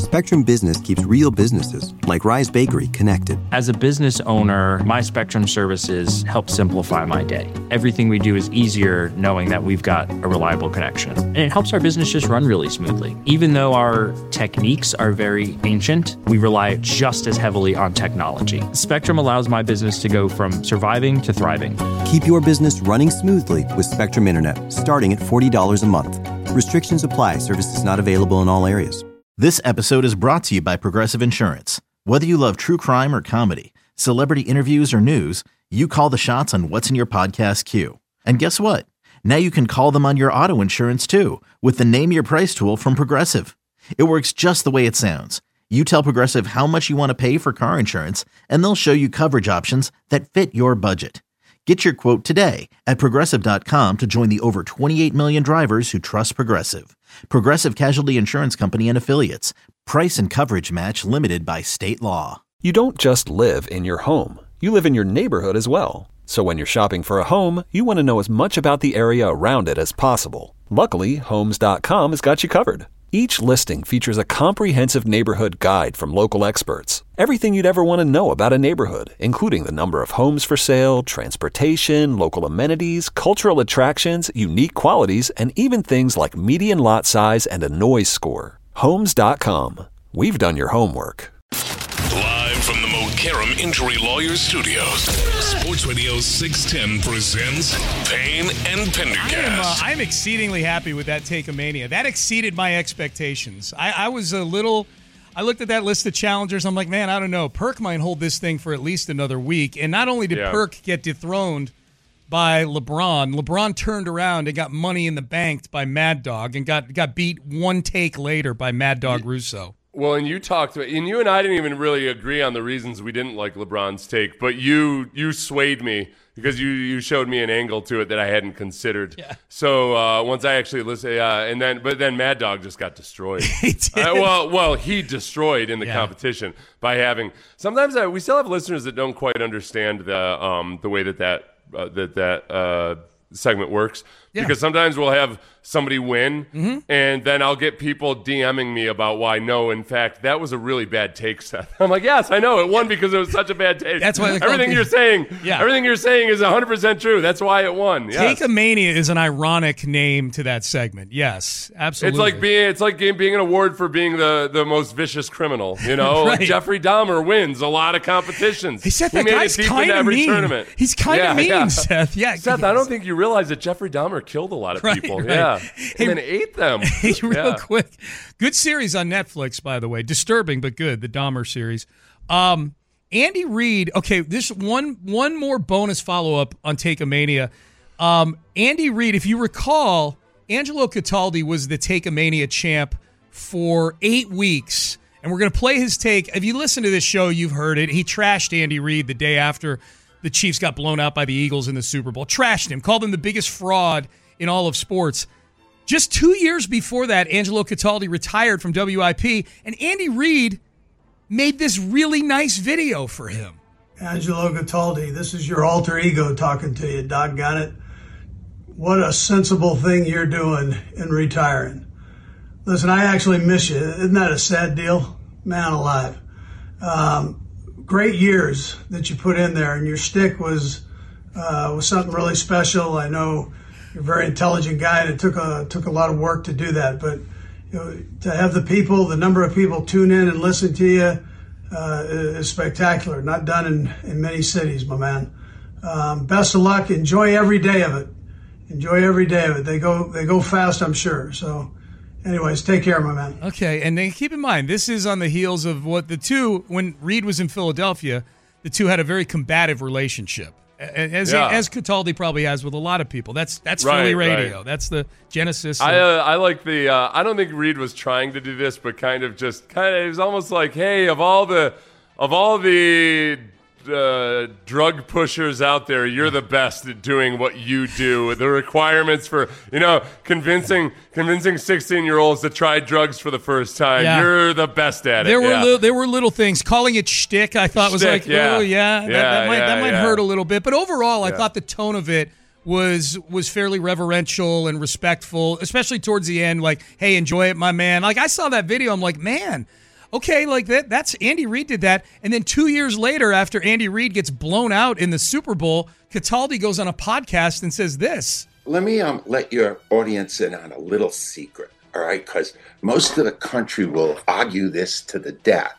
Spectrum Business keeps real businesses, like Rise Bakery, connected. As a business owner, my Spectrum services help simplify my day. Everything we do is easier knowing that we've got a reliable connection. And it helps our business just run really smoothly. Even though our techniques are very ancient, we rely just as heavily on technology. Spectrum allows my business to go from surviving to thriving. Keep your business running smoothly with Spectrum Internet, starting at $40 a month. Restrictions apply. Services not available in all areas. This episode is brought to you by Progressive Insurance. Whether you love true crime or comedy, celebrity interviews or news, you call the shots on what's in your podcast queue. And guess what? Now you can call them on your auto insurance too with the Name Your Price tool from Progressive. It works just the way it sounds. You tell Progressive how much you want to pay for car insurance, and they'll show you coverage options that fit your budget. Get your quote today at Progressive.com to join the over 28 million drivers who trust Progressive. Progressive Casualty Insurance Company and Affiliates. Price and coverage match limited by state law. You don't just live in your home. You live in your neighborhood as well. So when you're shopping for a home, you want to know as much about the area around it as possible. Luckily, Homes.com has got you covered. Each listing features a comprehensive neighborhood guide from local experts. Everything you'd ever want to know about a neighborhood, including the number of homes for sale, transportation, local amenities, cultural attractions, unique qualities, and even things like median lot size and a noise score. Homes.com. We've done your homework. Live from the Mokaram Injury Lawyers Studios, Sports Radio 610 presents Payne and Pendergast. I'm exceedingly happy with that Take-A-Mania. That exceeded my expectations. I looked at that list of challengers. I'm like, man, I don't know. Perk might hold this thing for at least another week. And not only did Perk get dethroned by LeBron turned around and got Money in the Bank by Mad Dog and got beat one take later by Mad Dog Russo. Well, and you and I didn't even really agree on the reasons we didn't like LeBron's take, but you swayed me because you showed me an angle to it that I hadn't considered. Yeah. So once I actually listened, but then Mad Dog just got destroyed. He did. He destroyed in the competition by having. Sometimes we still have listeners that don't quite understand the way that segment works. Yeah. Because sometimes we'll have somebody win, and then I'll get people DMing me about why, no, in fact, that was a really bad take, Seth. I'm like, yes, I know. It won because it was such a bad take. That's why everything you're saying is 100% true. That's why it won. Yes. Take-A-Mania is an ironic name to that segment. Yes, absolutely. It's like being an award for being the most vicious criminal. You know, right. Jeffrey Dahmer wins a lot of competititions. He said that guy's kind of mean. Tournament. He's kind of mean, Seth. Yeah, Seth, I don't think you realize that Jeffrey Dahmer killed a lot of people. Right. Yeah. And then ate them. Real quick. Good series on Netflix, by the way. Disturbing, but good. The Dahmer series. Andy Reid. Okay, this one more bonus follow-up on Take-A-Mania. Andy Reid, if you recall, Angelo Cataldi was the Take-A-Mania champ for 8 weeks. And we're going to play his take. If you listen to this show, you've heard it. He trashed Andy Reid the day after the Chiefs got blown out by the Eagles in the Super Bowl. Trashed him. Called him the biggest fraud in all of sports. Just 2 years before that, Angelo Cataldi retired from WIP, and Andy Reid made this really nice video for him. Angelo Cataldi, this is your alter ego talking to you, doggone it. What a sensible thing you're doing in retiring. Listen, I actually miss you. Isn't that a sad deal? Man alive. Great years that you put in there, and your stick was something really special. I know you're a very intelligent guy, and it took a lot of work to do that. But to have the number of people tune in and listen to you is spectacular. Not done in many cities, my man. Best of luck. Enjoy every day of it. They go fast, I'm sure. So, anyways, take care, my man. Okay, and then keep in mind, this is on the heels of what when Reid was in Philadelphia, the two had a very combative relationship. As Cataldi probably has with a lot of people. That's Philly radio. Right. That's the genesis. I like the. I don't think Reid was trying to do this, but it was almost like, hey, of all the drug pushers out there, you're the best at doing what you do. The requirements for convincing 16-year-olds to try drugs for the first time. Yeah. You're the best at it. There were little things. Calling it shtick, I thought was like, that might hurt a little bit. But overall, I thought the tone of it was fairly reverential and respectful, especially towards the end. Like, hey, enjoy it, my man. Like, I saw that video, I'm like, man, okay, like that's Andy Reid did that. And then 2 years later, after Andy Reid gets blown out in the Super Bowl, Cataldi goes on a podcast and says this. Let me let your audience in on a little secret, all right? Because most of the country will argue this to the death.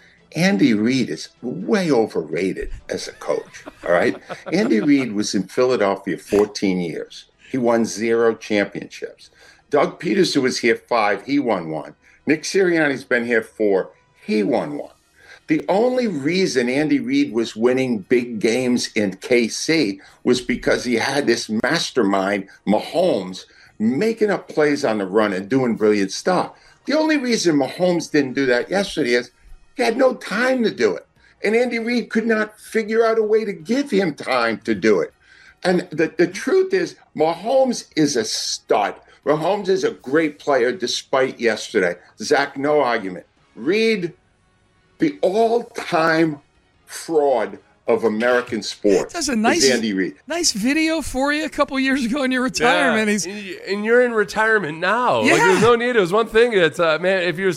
Andy Reid is way overrated as a coach, all right? Andy Reid was in Philadelphia 14 years. He won 0 championships. Doug Peterson was here 5. He won 1. Nick Sirianni's been here 4. He won 1. The only reason Andy Reid was winning big games in KC was because he had this mastermind, Mahomes, making up plays on the run and doing brilliant stuff. The only reason Mahomes didn't do that yesterday is he had no time to do it. And Andy Reid could not figure out a way to give him time to do it. And the truth is, Mahomes is a stud. Mahomes is a great player despite yesterday. Zach, no argument. Reid, the all-time fraud of American sports. That's a nice, Andy Reid. Nice video for you a couple years ago in your retirement. Yeah, and you're in retirement now. Yeah. Like, there's no need. It was one thing. It's man, if you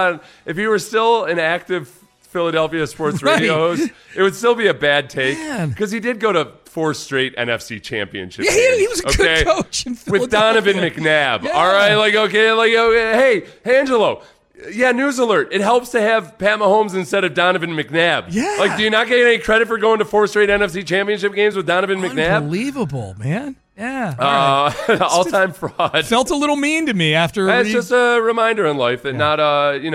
were still an active Philadelphia sports radio host, it would still be a bad take because he did go to 4 straight NFC championships. Yeah, he was a good coach in with Donovan McNabb. Yeah. All right, hey, Angelo. Yeah, news alert. It helps to have Pat Mahomes instead of Donovan McNabb. Yeah. Like, do you not get any credit for going to 4 straight NFC championship games with Donovan McNabb? Unbelievable, man. Yeah. All-time fraud. Felt a little mean to me after. It's just a reminder in life that not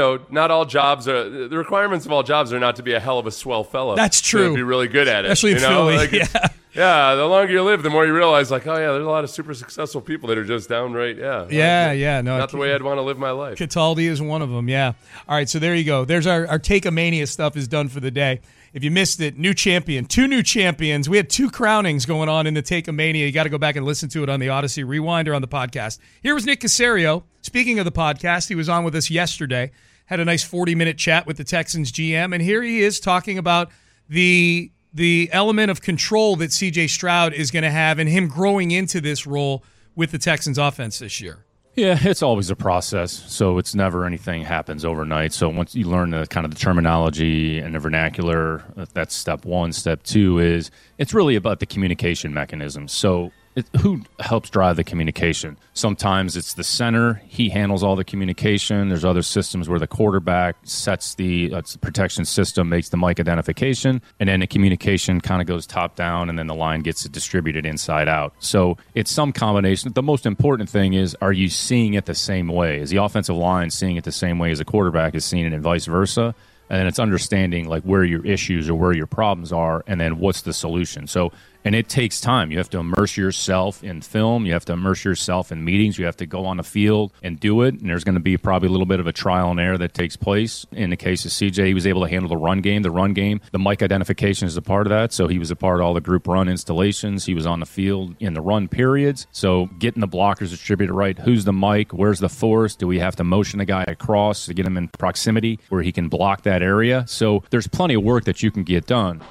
all jobs are, the requirements of all jobs are not to be a hell of a swell fella. That's true. To be really good at it. Especially in Philly. Like, yeah, the longer you live, the more you realize, like, oh, yeah, there's a lot of super successful people that are just downright, No, not the way I'd want to live my life. Cataldi is one of them, yeah. All right, so there you go. There's our Take-A-Mania stuff is done for the day. If you missed it, new champion, 2 new champions. We had 2 crownings going on in the Take-A-Mania. You got to go back and listen to it on the Odyssey Rewind or on the podcast. Here was Nick Caserio. Speaking of the podcast, he was on with us yesterday. Had a nice 40-minute chat with the Texans GM, and here he is talking about the element of control that C.J. Stroud is going to have and him growing into this role with the Texans offense this year. Yeah, it's always a process, so it's never anything happens overnight. So once you learn the kind of the terminology and the vernacular, that's step 1. Step 2 is it's really about the communication mechanism. So who helps drive the communication? Sometimes it's the center. He handles all the communication. There's other systems where the quarterback sets the protection system, makes the mic identification, and then the communication kind of goes top down, and then the line gets it distributed inside out. So it's some combination. The most important thing is, are you seeing it the same way? Is the offensive line seeing it the same way as a quarterback is seeing it, and vice versa? And then it's understanding like where your issues or where your problems are, and then what's the solution. So, and it takes time. You have to immerse yourself in film. You have to immerse yourself in meetings. You have to go on the field and do it. And there's going to be probably a little bit of a trial and error that takes place. In the case of CJ, he was able to handle the run game. The mic identification is a part of that. So he was a part of all the group run installations. He was on the field in the run periods. So getting the blockers distributed right. Who's the mic? Where's the force? Do we have to motion a guy across to get him in proximity where he can block that area? So there's plenty of work that you can get done.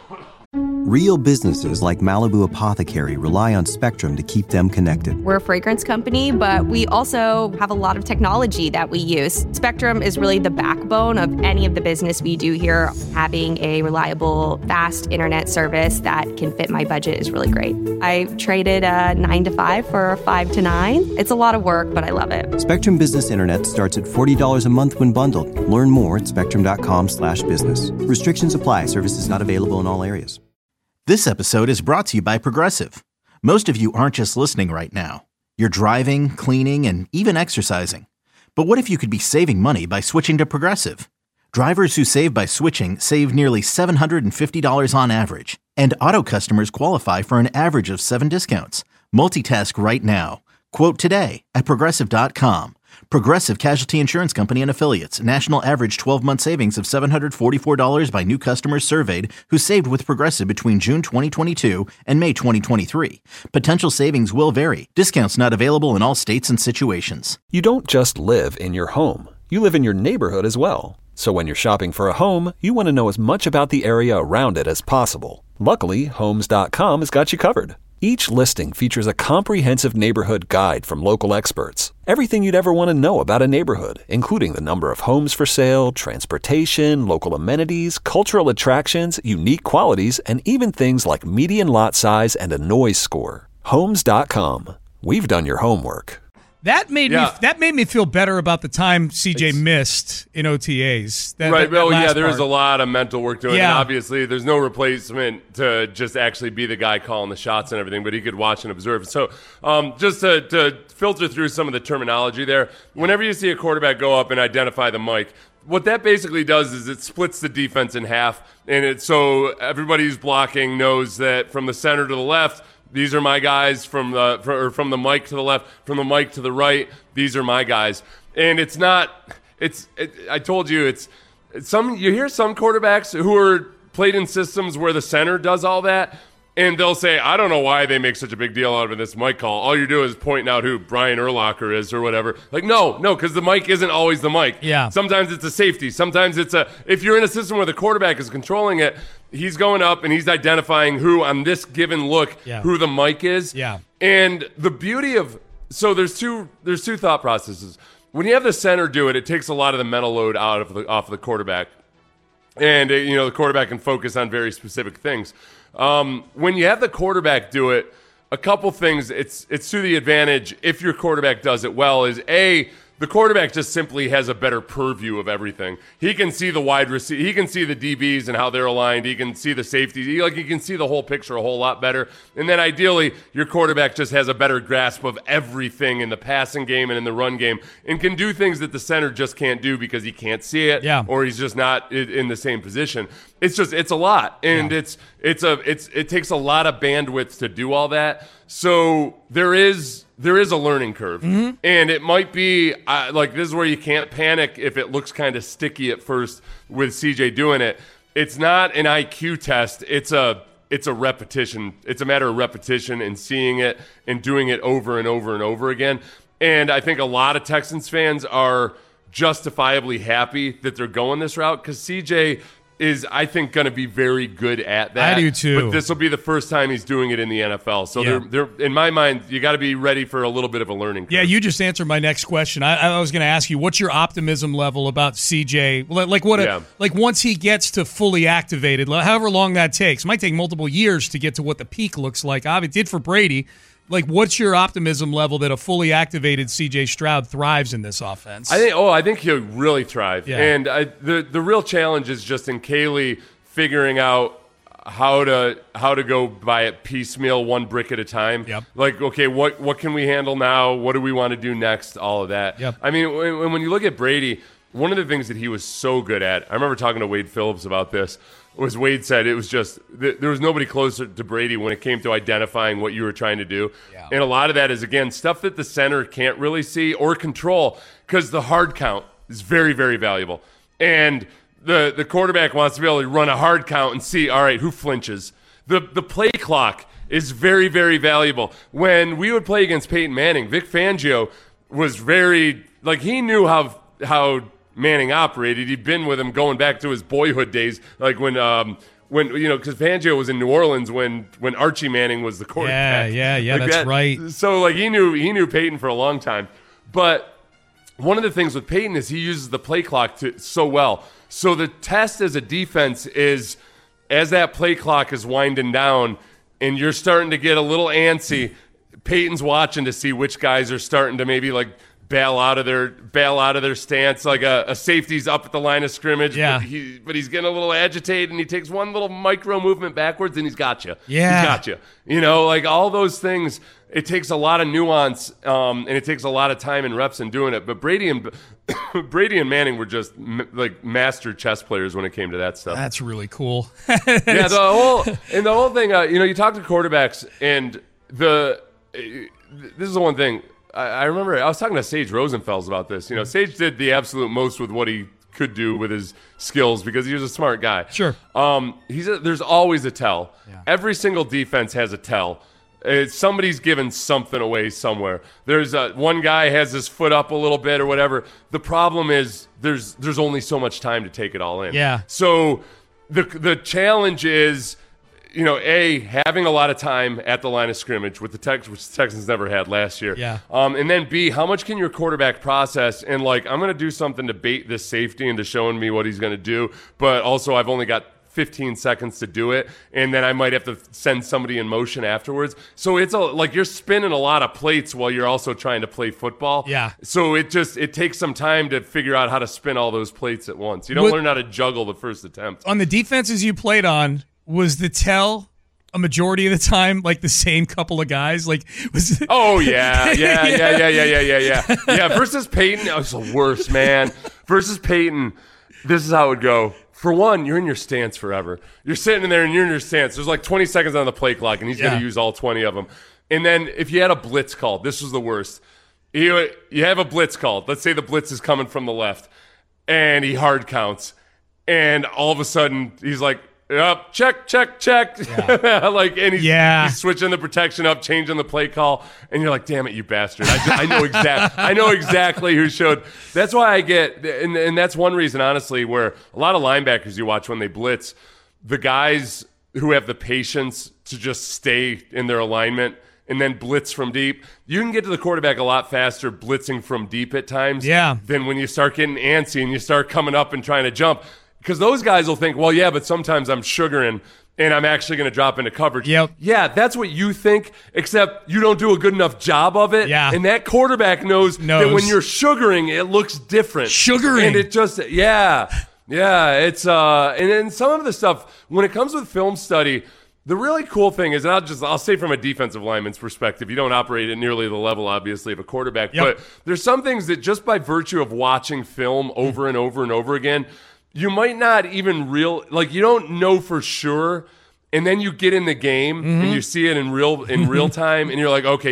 Real businesses like Malibu Apothecary rely on Spectrum to keep them connected. We're a fragrance company, but we also have a lot of technology that we use. Spectrum is really the backbone of any of the business we do here. Having a reliable, fast internet service that can fit my budget is really great. I traded a 9 to 5 for a 5 to 9. It's a lot of work, but I love it. Spectrum Business Internet starts at $40 a month when bundled. Learn more at spectrum.com/business. Restrictions apply. Services not available in all areas. This episode is brought to you by Progressive. Most of you aren't just listening right now. You're driving, cleaning, and even exercising. But what if you could be saving money by switching to Progressive? Drivers who save by switching save nearly $750 on average. And auto customers qualify for an average of 7 discounts. Multitask right now. Quote today at Progressive.com. Progressive Casualty Insurance Company and Affiliates. National average 12-month savings of $744 by new customers surveyed who saved with Progressive between June 2022 and May 2023. Potential savings will vary. Discounts not available in all states and situations. You don't just live in your home. You live in your neighborhood as well. So when you're shopping for a home, you want to know as much about the area around it as possible. Luckily, Homes.com has got you covered. Each listing features a comprehensive neighborhood guide from local experts. Everything you'd ever want to know about a neighborhood, including the number of homes for sale, transportation, local amenities, cultural attractions, unique qualities, and even things like median lot size and a noise score. Homes.com. We've done your homework. That made me feel better about the time CJ missed in OTAs. There was a lot of mental work doing it. And obviously, there's no replacement to just actually be the guy calling the shots and everything, but he could watch and observe. So just to filter through some of the terminology there, whenever you see a quarterback go up and identify the mic, what that basically does is it splits the defense in half, and so everybody who's blocking knows that from the center to the left, these are my guys. From the mic to the left, from the mic to the right, these are my guys. And it's not. I told you, you hear some quarterbacks who are played in systems where the center does all that, and they'll say, I don't know why they make such a big deal out of this mic call. All you do is pointing out who Brian Urlacher is or whatever. Like, no, because the mic isn't always the mic. Yeah. Sometimes it's a safety. Sometimes if you're in a system where the quarterback is controlling it, he's going up and he's identifying who on this given look, who the mic is. Yeah. And the beauty of, so there's two thought processes. When you have the center do it, it takes a lot of the mental load off of the quarterback. And, the quarterback can focus on very specific things. When you have the quarterback do it, a couple things, it's to the advantage if your quarterback does it well is the quarterback just simply has a better purview of everything. He can see the wide receiver. He can see the DBs and how they're aligned. He can see the safeties. He can see the whole picture a whole lot better. And then ideally, your quarterback just has a better grasp of everything in the passing game and in the run game and can do things that the center just can't do because he can't see it or he's just not in the same position. It's a lot. And it takes a lot of bandwidth to do all that. So there is a learning curve, and it might be this is where you can't panic if it looks kind of sticky at first with CJ doing it. It's not an IQ test. It's a repetition. It's a matter of repetition and seeing it and doing it over and over and over again. And I think a lot of Texans fans are justifiably happy that they're going this route because CJ is, I think, going to be very good at that. I do too. But this will be the first time he's doing it in the NFL. So they're in my mind, you got to be ready for a little bit of a learning curve. Yeah, you just answered my next question. I was going to ask you, what's your optimism level about CJ? Like once he gets to fully activated, however long that takes. It might take multiple years to get to what the peak looks like. It did for Brady. Like, what's your optimism level that a fully activated C.J. Stroud thrives in this offense? I think he'll really thrive. Yeah. And the real challenge is just in Caley figuring out how to go by it piecemeal, one brick at a time. Yep. Like, okay, what can we handle now? What do we want to do next? All of that. Yep. I mean, when you look at Brady, one of the things that he was so good at, I remember talking to Wade Phillips about this, was Wade said it was just there was nobody closer to Brady when it came to identifying what you were trying to do. Yeah. And a lot of that is, again, stuff that the center can't really see or control because the hard count is very, very valuable. And the quarterback wants to be able to run a hard count and see, all right, who flinches. The play clock is very, very valuable. When we would play against Peyton Manning, Vic Fangio was very, he knew how Manning operated. He'd been with him going back to his boyhood days, like when because Fangio was in New Orleans when Archie Manning was the quarterback. Yeah, that's right. So he knew Peyton for a long time. But one of the things with Peyton is he uses the play clock so well. So the test as a defense is as that play clock is winding down and you're starting to get a little antsy, Peyton's watching to see which guys are starting to maybe bail out of their stance, like a safety's up at the line of scrimmage, but he's getting a little agitated, and he takes one little micro movement backwards, and he's got you. Yeah. He's got you. All those things, it takes a lot of nuance, and it takes a lot of time and reps in doing it. But Brady and Manning were just master chess players when it came to that stuff. That's really cool. Yeah, the whole thing, you talk to quarterbacks, and this is the one thing. I remember I was talking to Sage Rosenfels about this. Sage did the absolute most with what he could do with his skills because he was a smart guy. Sure. There's always a tell. Yeah. Every single defense has a tell. Somebody's giving something away somewhere. There's one guy has his foot up a little bit or whatever. The problem is there's only so much time to take it all in. Yeah. So the challenge is having a lot of time at the line of scrimmage with the Texans, which the Texans never had last year. Yeah. And then B, how much can your quarterback process? And I'm going to do something to bait this safety into showing me what he's going to do, but also I've only got 15 seconds to do it, and then I might have to send somebody in motion afterwards. So it's you're spinning a lot of plates while you're also trying to play football. Yeah. So it takes some time to figure out how to spin all those plates at once. You don't learn how to juggle the first attempt. On the defenses you played on, was the tell a majority of the time like the same couple of guys? Oh yeah. Yeah. Versus Peyton, that was the worst, man. Versus Peyton, this is how it would go. For one, you're in your stance forever. You're sitting in there and you're in your stance. There's 20 seconds on the play clock, and he's going to use all 20 of them. And then if you had a blitz called, this was the worst. You have a blitz called. Let's say the blitz is coming from the left, and he hard counts. And all of a sudden, he's like, yep, check. Yeah. And he's switching the protection up, changing the play call, and you're like, damn it, you bastard. I know exactly who showed. That's why I get, and that's one reason, honestly, where a lot of linebackers you watch when they blitz, the guys who have the patience to just stay in their alignment and then blitz from deep, you can get to the quarterback a lot faster blitzing from deep at times than when you start getting antsy and you start coming up and trying to jump. Because those guys will think, well, yeah, but sometimes I'm sugaring and I'm actually going to drop into coverage. Yep. Yeah, that's what you think, except you don't do a good enough job of it. Yeah. And that quarterback knows that when you're sugaring, it looks different. Sugaring. And it just, yeah, it's, and then some of the stuff, when it comes with film study, the really cool thing is, and I'll say from a defensive lineman's perspective, you don't operate at nearly the level, obviously, of a quarterback, but there's some things that just by virtue of watching film over and over and over again, you might not even you don't know for sure, and then you get in the game and you see it in real time, and you're like, okay,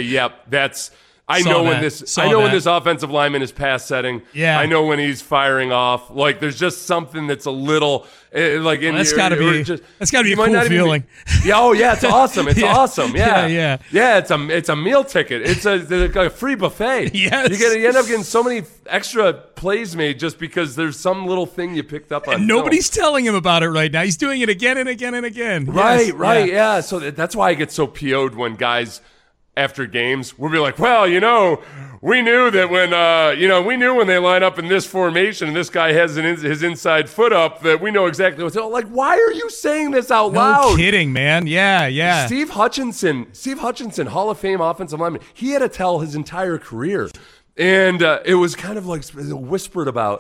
I know when this offensive lineman is pass setting. Yeah, I know when he's firing off. There's just something that's a little that's got to be a cool feeling. It's awesome. It's awesome. Yeah. It's a meal ticket. It's a free buffet. Yes, you end up getting so many extra plays made just because there's some little thing you picked up on. And nobody's telling him about it right now. He's doing it again and again and again. Right. Yeah. So that's why I get so PO'd when guys after games will be like, well, we knew that when they line up in this formation and this guy has his inside foot up, that we know exactly what's going on. Like, why are you saying this out loud? No kidding, man. Yeah. Steve Hutchinson, Hall of Fame offensive lineman, he had to tell his entire career. And it was kind of whispered about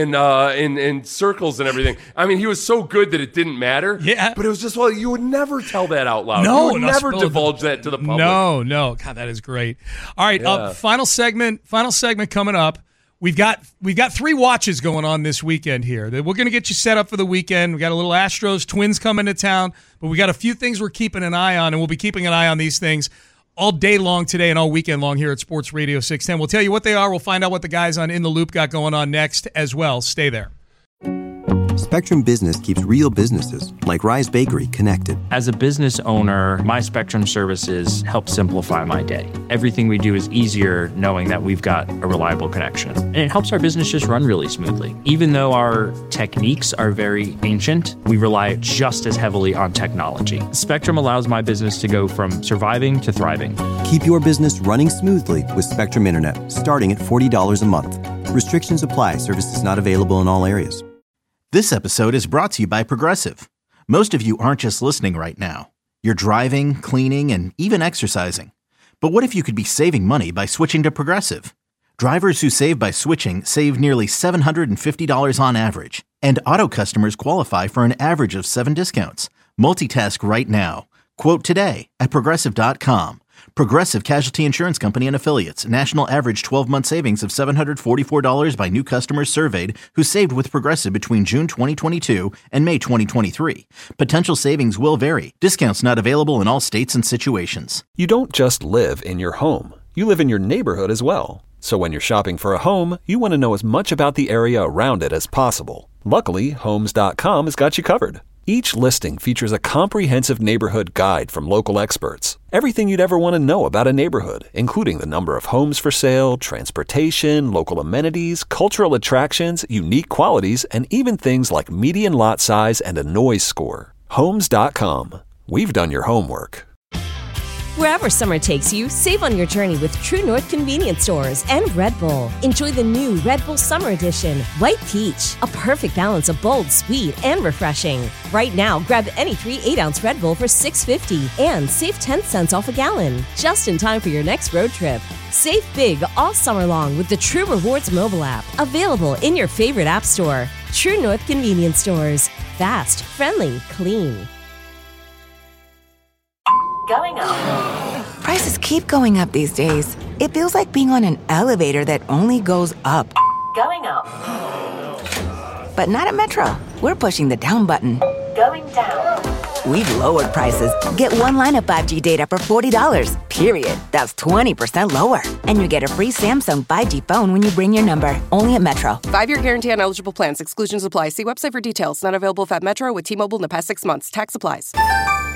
in circles and everything. I mean, he was so good that it didn't matter. Yeah. But it was just, you would never tell that out loud. No. You would never divulge that to the public. No. God, that is great. All right, final segment coming up. We've got 3 watches going on this weekend here. We're going to get you set up for the weekend. We got a little Astros Twins coming to town, but we got a few things we're keeping an eye on, and we'll be keeping an eye on these things all day long today and all weekend long here at Sports Radio 610. We'll tell you what they are. We'll find out what the guys on In the Loop got going on next as well. Stay there. Spectrum Business keeps real businesses, like Rise Bakery, connected. As a business owner, my Spectrum services help simplify my day. Everything we do is easier knowing that we've got a reliable connection. And it helps our business just run really smoothly. Even though our techniques are very ancient, we rely just as heavily on technology. Spectrum allows my business to go from surviving to thriving. Keep your business running smoothly with Spectrum Internet, starting at $40 a month. Restrictions apply. Services not available in all areas. This episode is brought to you by Progressive. Most of you aren't just listening right now. You're driving, cleaning, and even exercising. But what if you could be saving money by switching to Progressive? Drivers who save by switching save nearly $750 on average. And auto customers qualify for an average of 7 discounts. Multitask right now. Quote today at Progressive.com. Progressive Casualty Insurance Company and Affiliates. National average 12-month savings of $744 by new customers surveyed who saved with Progressive between June 2022 and May 2023. Potential savings will vary. Discounts not available in all states and situations. You don't just live in your home. You live in your neighborhood as well. So when you're shopping for a home, you want to know as much about the area around it as possible. Luckily, Homes.com has got you covered. Each listing features a comprehensive neighborhood guide from local experts. Everything you'd ever want to know about a neighborhood, including the number of homes for sale, transportation, local amenities, cultural attractions, unique qualities, and even things like median lot size and a noise score. Homes.com. We've done your homework. Wherever summer takes you, save on your journey with True North Convenience Stores and Red Bull. Enjoy the new Red Bull Summer Edition, White Peach, a perfect balance of bold, sweet, and refreshing. Right now, grab any 3 8-ounce Red Bull for $6.50 and save 10 cents off a gallon. Just in time for your next road trip. Save big all summer long with the True Rewards mobile app, available in your favorite app store. True North Convenience Stores. Fast, friendly, clean. Going up. Prices keep going up these days. It feels like being on an elevator that only goes up. Going up. But not at Metro. We're pushing the down button. Going down. We've lowered prices. Get one line of 5G data for $40, period. That's 20% lower. And you get a free Samsung 5G phone when you bring your number. Only at Metro. 5-year guarantee on eligible plans. Exclusions apply. See website for details. Not available at Metro with T-Mobile in the past 6 months. Tax applies.